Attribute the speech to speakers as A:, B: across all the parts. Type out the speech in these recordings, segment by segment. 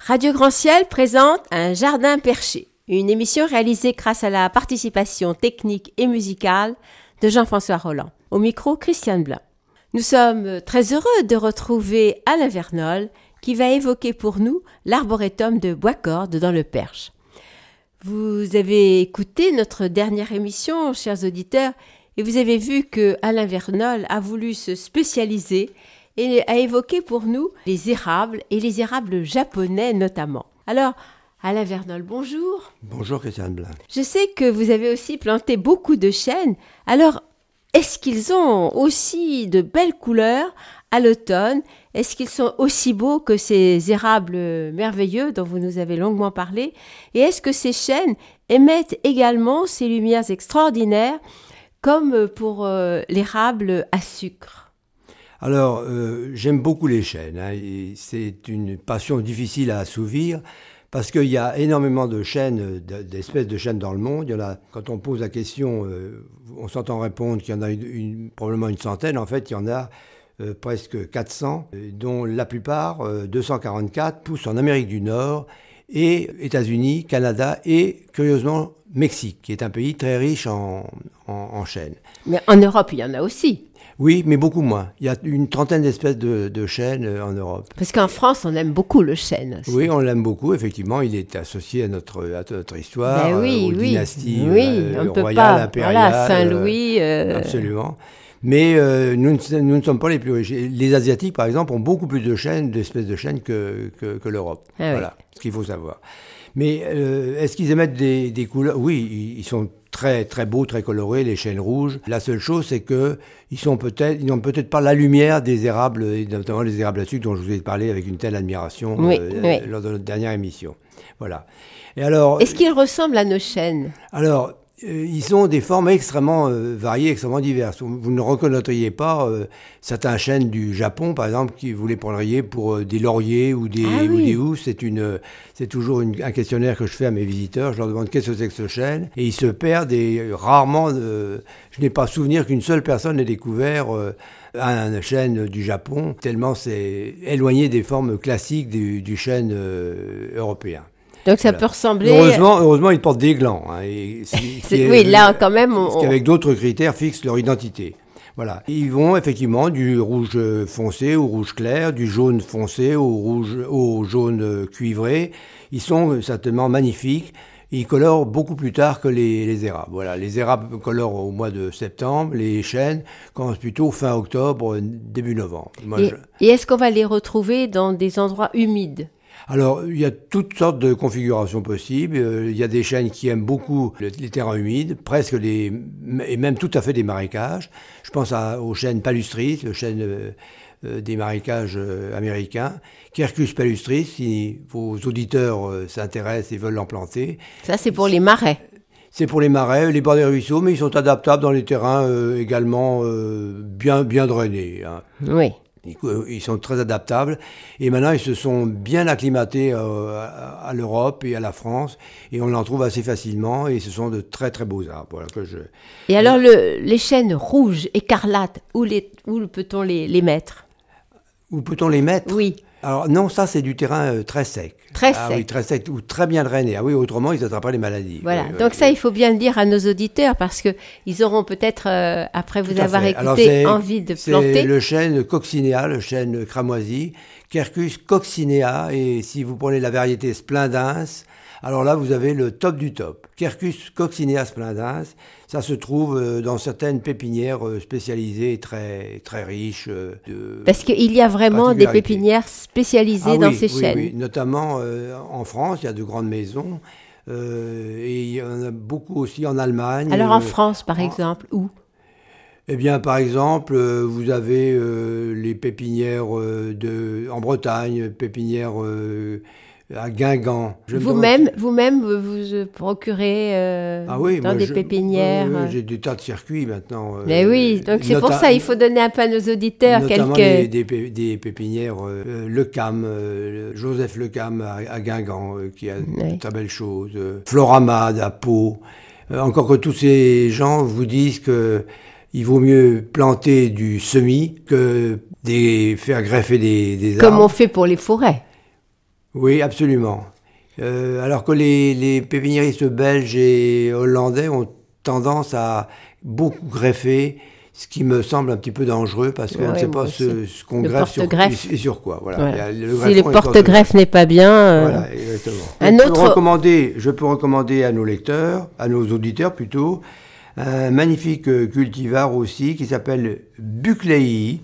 A: Radio Grand Ciel présente Un jardin perché, une émission réalisée grâce à la participation technique et musicale de Jean-François Rolland. Au micro, Christiane Blin. Nous sommes très heureux de retrouver Alain Vernol qui va évoquer pour nous l'arboretum de Boiscorde dans le Perche. Vous avez écouté notre dernière émission, chers auditeurs, et vous avez vu que Alain Vernol a voulu se spécialiser et a évoqué pour nous les érables, et les érables japonais notamment. Alors, Alain Vernol, bonjour.
B: Bonjour Christiane Blin.
A: Je sais que vous avez aussi planté beaucoup de chênes. Alors, est-ce qu'ils ont aussi de belles couleurs à l'automne? Est-ce qu'ils sont aussi beaux que ces érables merveilleux dont vous nous avez longuement parlé? Et est-ce que ces chênes émettent également ces lumières extraordinaires comme pour l'érable à sucre?
B: Alors, j'aime beaucoup les chênes. Et c'est une passion difficile à assouvir parce qu'il y a énormément de chênes, d'espèces de chênes dans le monde. Il y en a, quand on pose la question, on s'entend répondre qu'il y en a probablement une centaine. En fait, il y en a presque 400, dont la plupart, 244, poussent en Amérique du Nord et États-Unis, Canada et, curieusement, Mexique, qui est un pays très riche en chênes.
A: Mais en Europe, il y en a aussi.
B: Oui, mais beaucoup moins. Il y a une trentaine d'espèces de chênes en Europe.
A: Parce qu'en France, on aime beaucoup le chêne aussi.
B: Oui, on l'aime beaucoup, effectivement. Il est associé à notre histoire, aux dynasties royales, impériales.
A: Voilà, Saint-Louis.
B: Absolument. Mais nous ne sommes pas les plus riches. Les Asiatiques, par exemple, ont beaucoup plus de chênes, d'espèces de chênes que l'Europe. Voilà, ce qu'il faut savoir. Mais est-ce qu'ils émettent des couleurs? Oui, ils sont très très beaux, très colorés, les chênes rouges. La seule chose, c'est que ils n'ont peut-être pas la lumière des érables, et notamment les érables à sucre dont je vous ai parlé avec une telle admiration lors de notre dernière émission. Voilà. Et alors,
A: est-ce qu'ils ressemblent à nos chênes?
B: Alors, ils ont des formes extrêmement variées, extrêmement diverses. Vous ne reconnaîtriez pas certains chênes du Japon, par exemple, qui vous les prendriez pour des lauriers ou des housses. C'est toujours un questionnaire que je fais à mes visiteurs. Je leur demande qu'est-ce que c'est que ce chêne. Et ils se perdent et rarement, je n'ai pas souvenir qu'une seule personne ait découvert un chêne du Japon, tellement c'est éloigné des formes classiques du chêne européen.
A: Donc ça peut ressembler...
B: Heureusement, ils portent des glands.
A: Oui, là quand même...
B: Ce qui, avec d'autres critères, fixe leur identité. Voilà. Ils vont effectivement du rouge foncé au rouge clair, du jaune foncé au jaune cuivré. Ils sont certainement magnifiques. Ils colorent beaucoup plus tard que les érables. Voilà. Les érables colorent au mois de septembre. Les chênes commencent plutôt fin octobre, début novembre.
A: Et est-ce qu'on va les retrouver dans des endroits humides ?
B: Alors, il y a toutes sortes de configurations possibles. Il y a des chênes qui aiment beaucoup les terrains humides, et même tout à fait des marécages. Je pense aux chênes palustris, le chêne des marécages américains. Quercus palustris, si vos auditeurs s'intéressent et veulent l'en planter. Ça,
A: c'est pour les marais.
B: C'est pour les marais, les bords des ruisseaux, mais ils sont adaptables dans les terrains également bien drainés. Hein.
A: Oui.
B: Ils sont très adaptables et maintenant ils se sont bien acclimatés à l'Europe et à la France et on en trouve assez facilement et ce sont de très très beaux arbres. Voilà,
A: Et alors les chênes rouges, écarlates, où peut-on les mettre?
B: Où peut-on les mettre?
A: Oui.
B: Alors non, ça c'est du terrain très sec.
A: Très sec.
B: Oui, très sec ou très bien drainé. Ah oui, autrement ils n'attraperaient les maladies.
A: Voilà. Donc ça, il faut bien le dire à nos auditeurs parce que ils auront peut-être après vous avoir écouté envie de planter.
B: C'est le chêne coccinea, le chêne cramoisi, Quercus coccinea, et si vous prenez la variété splendens, alors là vous avez le top du top. Quercus coccinea splendens, ça se trouve dans certaines pépinières spécialisées très très riches.
A: Parce qu'il y a vraiment des pépinières spécialisées dans ces chênes.
B: Oui, notamment en France, il y a de grandes maisons et il y en a beaucoup aussi en Allemagne.
A: Alors en France, par exemple, où?
B: Eh bien, par exemple, vous avez les pépinières en Bretagne, pépinières à Guingamp.
A: Vous-même, vous procurez dans des pépinières.
B: Oui, j'ai des tas de circuits maintenant.
A: Mais oui, donc c'est pour ça il faut donner un peu à nos auditeurs
B: notamment
A: quelques...
B: des pépinières Lecam, Joseph Lecam à Guingamp, qui a de très belles choses. Floramade à Pau. Encore que tous ces gens vous disent que il vaut mieux planter du semis que faire greffer des arbres.
A: Comme on fait pour les forêts.
B: Oui, absolument. Alors que les pépiniéristes belges et hollandais ont tendance à beaucoup greffer, ce qui me semble un petit peu dangereux parce qu'on ne sait pas ce qu'on greffe et sur quoi. Voilà.
A: Si le porte-greffe n'est pas bien...
B: Voilà, exactement. Je peux recommander à nos lecteurs, à nos auditeurs plutôt, un magnifique cultivar aussi qui s'appelle Buckley,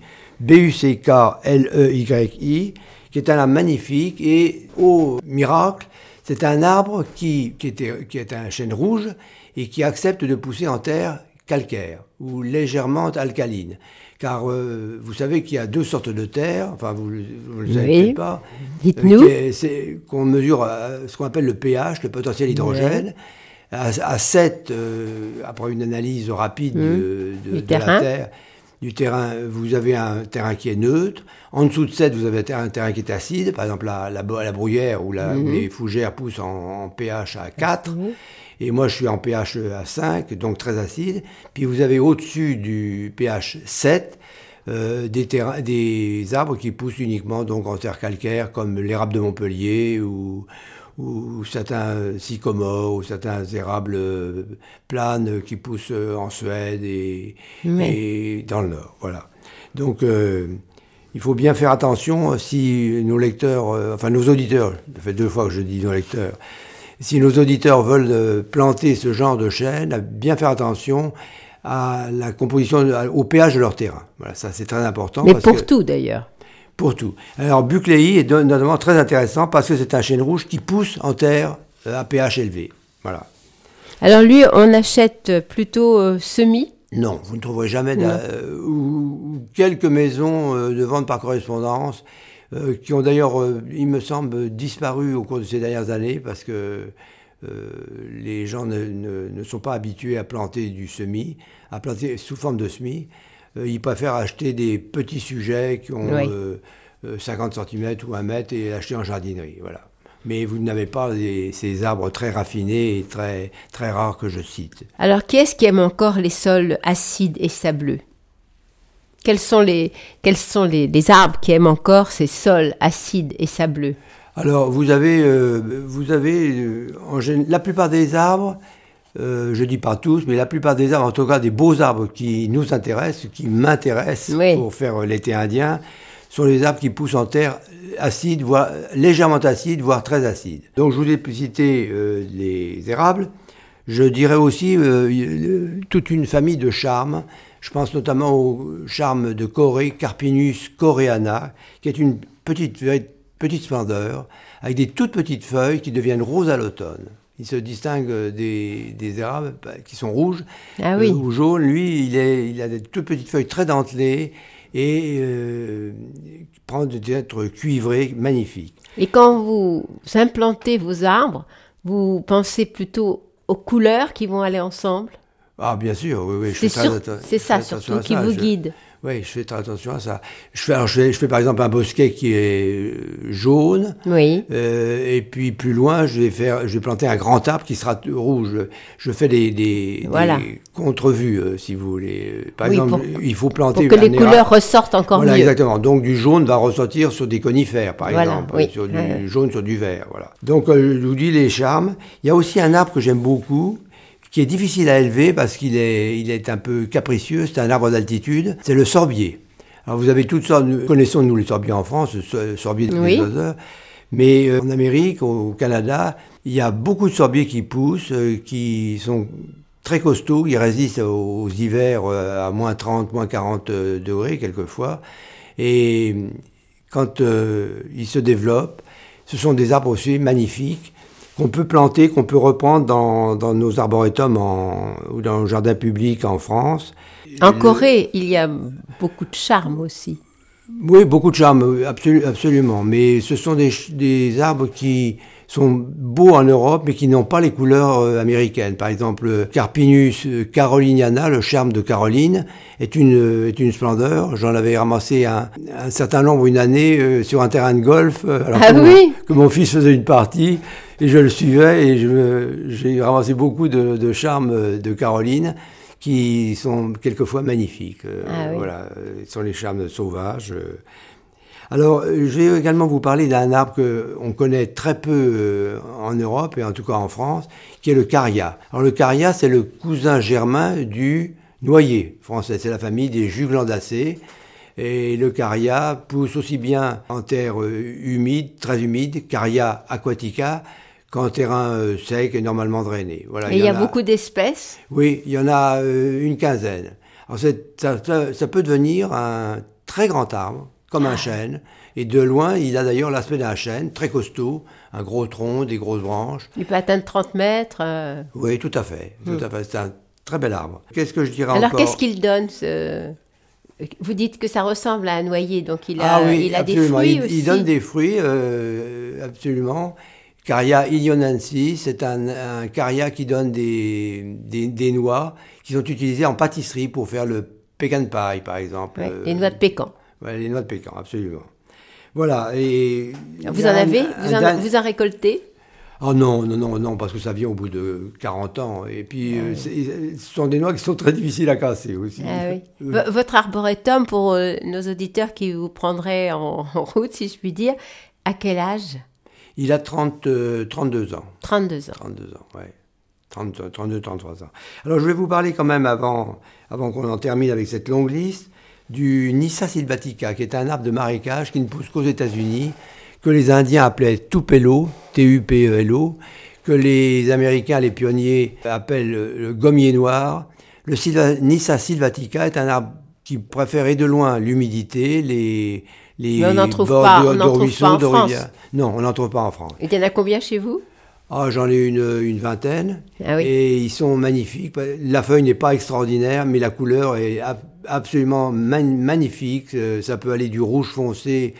B: Buckley, qui est un arbre magnifique et au miracle, c'est un arbre qui est un chêne rouge et qui accepte de pousser en terre calcaire ou légèrement alcaline. Car vous savez qu'il y a 2 sortes de terre, enfin vous ne le savez peut-être pas.
A: Dites-nous.
B: C'est qu'on mesure ce qu'on appelle le pH, le potentiel hydrogène. À 7, après une analyse rapide de la terre, du terrain, vous avez un terrain qui est neutre. En dessous de 7, vous avez un terrain qui est acide. Par exemple, la bruyère où les fougères poussent en pH à 4. Et moi, je suis en pH à 5, donc très acide. Puis vous avez au-dessus du pH 7 des arbres qui poussent uniquement donc en terre calcaire, comme l'érable de Montpellier ou certains sycomores ou certains érables planes qui poussent en Suède et dans le Nord. Voilà. Donc, il faut bien faire attention si nos lecteurs, enfin nos auditeurs, ça fait 2 fois que je dis nos lecteurs, si nos auditeurs veulent planter ce genre de chêne, à bien faire attention à la composition, au pH de leur terrain. Voilà, ça c'est très important.
A: Mais pour tout d'ailleurs.
B: Pour tout. Alors, Buckley est notamment très intéressant parce que c'est un chêne rouge qui pousse en terre à pH élevé. Voilà.
A: Alors lui, on achète plutôt semis?
B: Non, vous ne trouverez jamais ou quelques maisons de vente par correspondance qui ont d'ailleurs, il me semble, disparu au cours de ces dernières années parce que les gens ne sont pas habitués à planter du semis, à planter sous forme de semis. Ils préfèrent acheter des petits sujets qui ont 50 cm ou 1 mètre et l'acheter en jardinerie. Voilà. Mais vous n'avez pas ces arbres très raffinés et très, très rares que je cite.
A: Alors, qui est-ce qui aime encore les sols acides et sableux? Quels sont les arbres qui aiment encore ces sols acides et sableux?
B: Alors, vous avez la plupart des arbres, je dis pas tous, mais la plupart des arbres, en tout cas des beaux arbres qui nous intéressent, qui m'intéressent pour faire l'été indien, sont les arbres qui poussent en terre acide, voire légèrement acide, voire très acide. Donc je vous ai cité les érables. Je dirais aussi toute une famille de charmes. Je pense notamment au charme de Corée, Carpinus coreana, qui est une petite splendeur, avec des toutes petites feuilles qui deviennent roses à l'automne. Il se distingue des érables qui sont rouges ou jaunes. Lui, il a des toutes petites feuilles très dentelées et prend des êtres cuivrés magnifiques.
A: Et quand vous implantez vos arbres, vous pensez plutôt aux couleurs qui vont aller ensemble?
B: Ah, bien sûr, oui.
A: C'est ça surtout qui vous guide.
B: Oui, je fais très attention à ça. Je fais par exemple un bosquet qui est jaune.
A: Oui.
B: Et puis plus loin, je vais planter un grand arbre qui sera rouge. Je fais des contre-vues, si vous voulez. Par exemple, il faut planter
A: pour que les couleurs ressortent encore mieux.
B: Voilà, exactement. Donc du jaune va ressortir sur des conifères, par exemple, sur du jaune sur du vert. Voilà. Donc je vous dis les charmes. Il y a aussi un arbre que j'aime beaucoup, qui est difficile à élever parce qu'il est un peu capricieux, c'est un arbre d'altitude, c'est le sorbier. Alors vous avez toutes sortes, nous connaissons nous les sorbiers en France, le sorbier de dinosaures, mais en Amérique, au Canada, il y a beaucoup de sorbiers qui poussent, qui sont très costauds, ils résistent aux hivers à moins 30, moins 40 degrés quelquefois, et quand ils se développent, ce sont des arbres aussi magnifiques, qu'on peut planter, qu'on peut reprendre dans nos arboretums ou dans le jardin public en France.
A: En Corée, il y a beaucoup de charme aussi.
B: Oui, beaucoup de charme, absolument. Mais ce sont des arbres qui sont beaux en Europe, mais qui n'ont pas les couleurs américaines. Par exemple, Carpinus caroliniana, le charme de Caroline, est une splendeur. J'en avais ramassé un certain nombre une année sur un terrain de golf, alors que mon fils faisait une partie, et je le suivais, et j'ai ramassé beaucoup de charmes de Caroline, qui sont quelquefois magnifiques. Voilà, ce sont les charmes sauvages. Alors, je vais également vous parler d'un arbre qu'on connaît très peu en Europe, et en tout cas en France, qui est le caria. Alors, le caria, c'est le cousin germain du noyer français. C'est la famille des juglandacées. Et le caria pousse aussi bien en terre humide, très humide, caria aquatica, qu'en terrain sec et normalement drainé. Voilà,
A: et il y a beaucoup d'espèces?
B: Oui, il y en a une quinzaine. Alors, ça peut devenir un très grand arbre, comme un chêne. Et de loin, il a d'ailleurs l'aspect d'un chêne, très costaud, un gros tronc, des grosses branches.
A: Il peut atteindre 30 mètres.
B: Oui, tout à fait. Tout à fait. C'est un très bel arbre. Qu'est-ce que je dirais
A: Alors,
B: encore?
A: qu'est-ce qu'il donne Vous dites que ça ressemble à un noyer, donc il a des
B: absolument.
A: fruits aussi.
B: Il donne des fruits, absolument. Caria ilionensis, c'est un caria qui donne des noix qui sont utilisées en pâtisserie pour faire le pecan pie, par exemple.
A: Ouais, les noix de pécan.
B: Ouais, les noix de pécan, absolument. Voilà. Et
A: vous en récoltez?
B: Oh non, parce que ça vient au bout de 40 ans. Et puis, ce sont des noix qui sont très difficiles à casser aussi.
A: Ah oui. Votre arboretum, pour nos auditeurs qui vous prendraient en route, si je puis dire, à quel âge?
B: Il a 32 ans.
A: 32 ans.
B: 32 ans, oui. 32, 33 ans. Alors, je vais vous parler quand même, avant qu'on en termine avec cette longue liste, du Nyssa sylvatica, qui est un arbre de marécage qui ne pousse qu'aux États-Unis, que les Indiens appelaient tupelo, T-U-P-E-L-O, que les Américains, les pionniers, appellent le gommier noir. Le Nyssa sylvatica est un arbre qui préfère de loin l'humidité, les
A: mais on n'en trouve
B: bords
A: pas,
B: de ruisseaux, de
A: France.
B: rivières. Non, on n'en trouve pas en France.
A: Il y en a combien chez vous?
B: J'en ai une vingtaine.
A: Ah oui.
B: Et ils sont magnifiques. La feuille n'est pas extraordinaire, mais la couleur est absolument magnifique. Ça peut aller du rouge foncé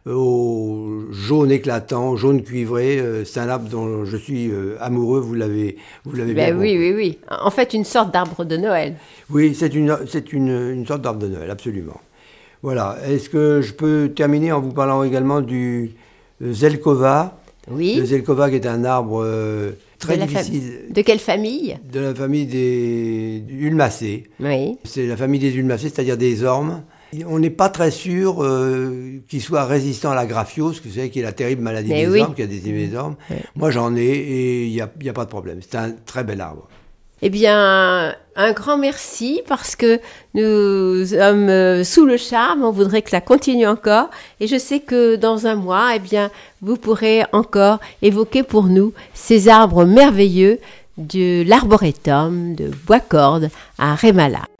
B: au jaune éclatant, jaune cuivré. C'est un arbre dont je suis amoureux, vous l'avez bien compris.
A: Oui. En fait, une sorte d'arbre de Noël.
B: Oui, c'est une sorte d'arbre de Noël, absolument. Voilà. Est-ce que je peux terminer en vous parlant également du Zelkova?
A: Oui.
B: Le Zelkova qui est un arbre très difficile.
A: De quelle famille?
B: De la famille des Ulmacées.
A: Oui.
B: C'est la famille des Ulmacées, c'est-à-dire des ormes. On n'est pas très sûr qu'il soit résistant à la graphiose, que vous savez, qui est la terrible maladie des ormes, qui a décimé les ormes. Oui. Moi, j'en ai et il n'y a pas de problème. C'est un très bel arbre.
A: Eh bien, un grand merci parce que nous sommes sous le charme. On voudrait que ça continue encore. Et je sais que dans un mois, eh bien, vous pourrez encore évoquer pour nous ces arbres merveilleux de l'arboretum de Bois-Corde à Rémala.